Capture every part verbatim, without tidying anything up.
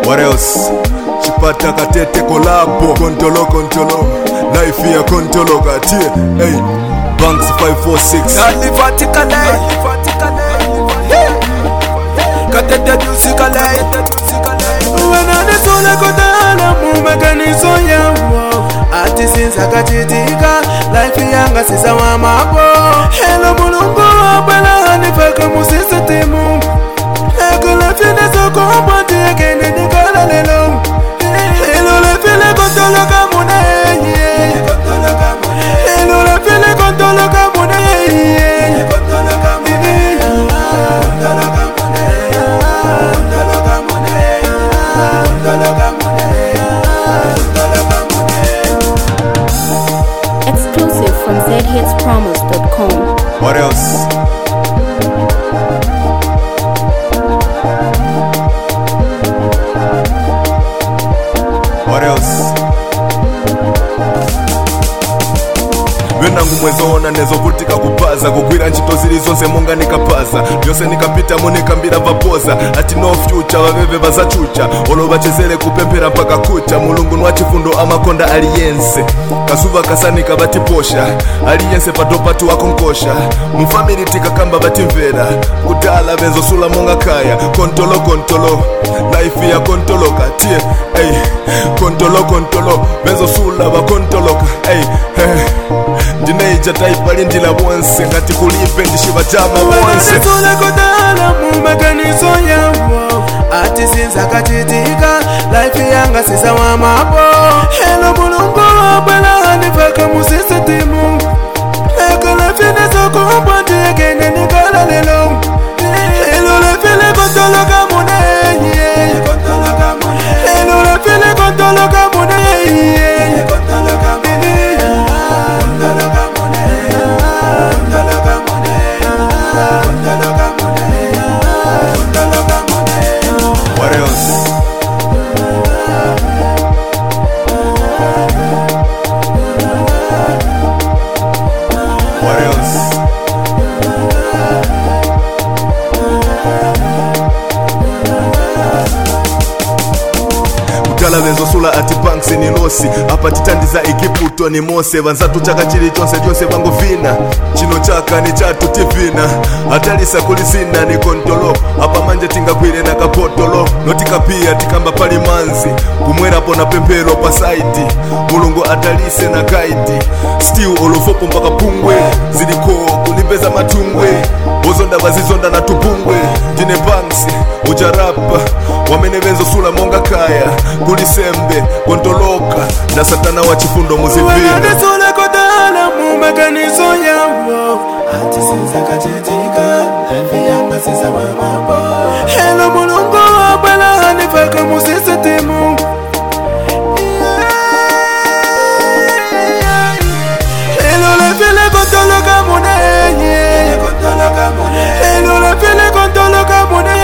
What else? Chipata katete kolabo. Kontolo kontolo. Life ya kontolo katie. Hey, Banks five four six. Nali vatikale. Katete jusikale. Wanane sole kotala mumekanizo yawo. Ati sinza kachitika. Life yanga sisa wa mapo. Hello mulungu wabela hanifaka musisa timu. Eko life yenezo kumbati yekene nikala lelo. Hello life yele kontolo kamune. Hello life yele kontolo kamune. Exclusive from z hits promos dot com. What else? What else? Venangu mwezona nezovutika kupaza kugwira ntchito zili zonse monga nikapaza byose nikapita munikambira vapoza ati no future vaveve vazachucha olo vachezere kupemphera mpaka kucha mulungu nwa chifundo amakonda aliyense kasuva kasanika vatiposha aliyense patopatu wako nkosha mufamili tikakamba vatimvera kutala vezosula monga kaya kontolo kontolo life ya kontoloka tie ey kontolo kontolo vezosula vakontoloka ey hey. Ndineja taipa lindila bonse ngati kulipe ndishiva chama bonse Wanane kotala mumekanizo yawo. Ati sinza kachitika. Life yanga sisa wa mapo. Hello mulungu wabela hanifaka musisa timu. Eko life yenezo kumbati yekene nikala lelo. Hello life yele kontolo kamune. Hello life yele kontolo kamune. What else? What else? Kutala vezosula ati Banks ni losi apa titandiza ikiputo ni mose vanzatu chaka chili chonse jonse vango vina chino chaka ni chatu tivina atalisa kulisina ni kontolo apa manje tingakwire na kapotolo notikapia tikamba pali manzi kumwera pona pempero pa saiti mulungu atalise na kaiti still olofopo mpaka pungwe ziliko kulimbeza matungwe bozonda vazizonda na tupungwe ndine Banks ujarapa wamene vezosula monga kaya kulisembe kontoloka na satana wa chifundo muzivina Wanane sole kotala mumekanizo yawo. Ati sinza kachitika. Life yanga sisa wa mapo. Hello mulungu wabela hanifaka musisa timu. Hello life yele kontolo kamune. Hello life yele kontolo kamune.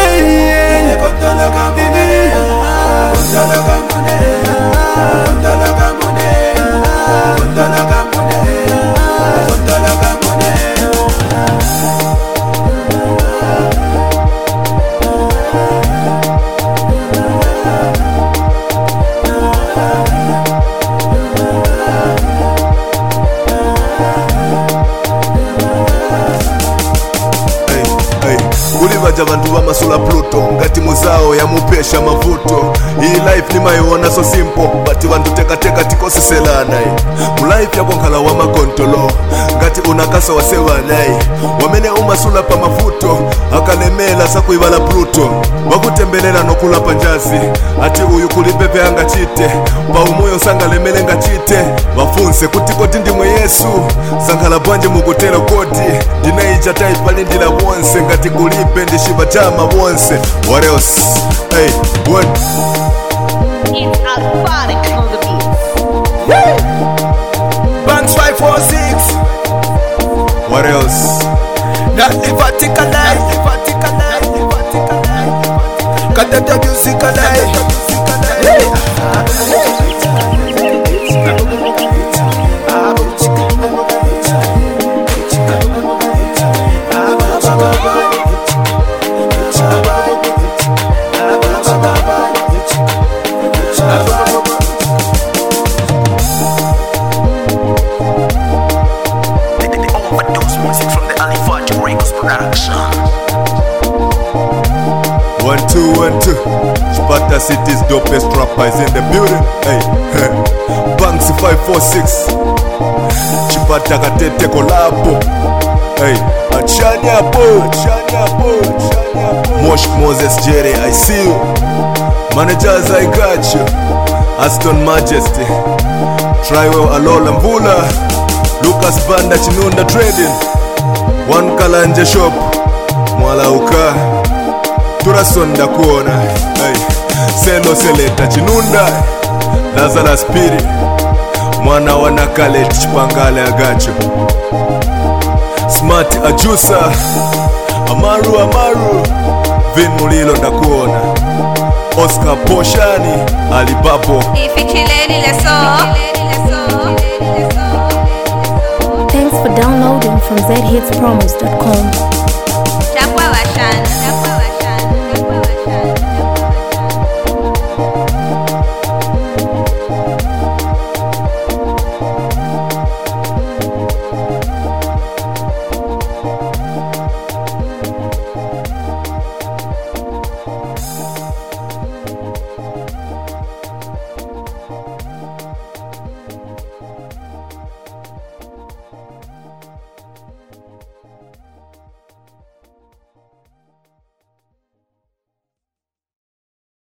Ulivaja vantu vamasula Pluto ngati muzao ya mupesha mavuto. Hii life ni maiona so simple but vantu teka teka tikosiselana. Mulife yako nkala wa makontolo ngati unakasa wasewanai wamene umasula pa mavuto akalemela sakuivala Pluto wakutembelela nokula panjazi ati uyu kulipepe anga chite pa umoyo sangalemele nga chite vafunse kuti koti ndimwe Yesu sankhala bwanje mukutero koti ndinaija taipa lindila bonse ngati kulipe ndishiva chama bonse. What else? Hey, what? It's Alphatic on the beat. Banks five four six. What else? Nali vatikale. Katete jusikale. two and two. Chipata City's dopest rappers in the building. Hey, Banksy five four six. Chipata Katete Kolabo. Hey, Achanya Bo, Achanya Bo, Achanya Bo. Mosh Moses Jerry, I see you. Managers, I got you. Aston Majesty. Triwell Alola Mvula. Lucas Banda Chinunda Trading. One Kalanje Shop. Mwala Uka. Turasonda kuona. Hey. Seno Seleta Chinunda. Lazarus Spiri. Mwana Wanakale Chipangale Agacho. Smart Ajusa. Amaru Amaru. Vin Mulilo Ndakuona. Oscar Poshani Alibapo. Thanks for downloading from Z Hits Promise dot com.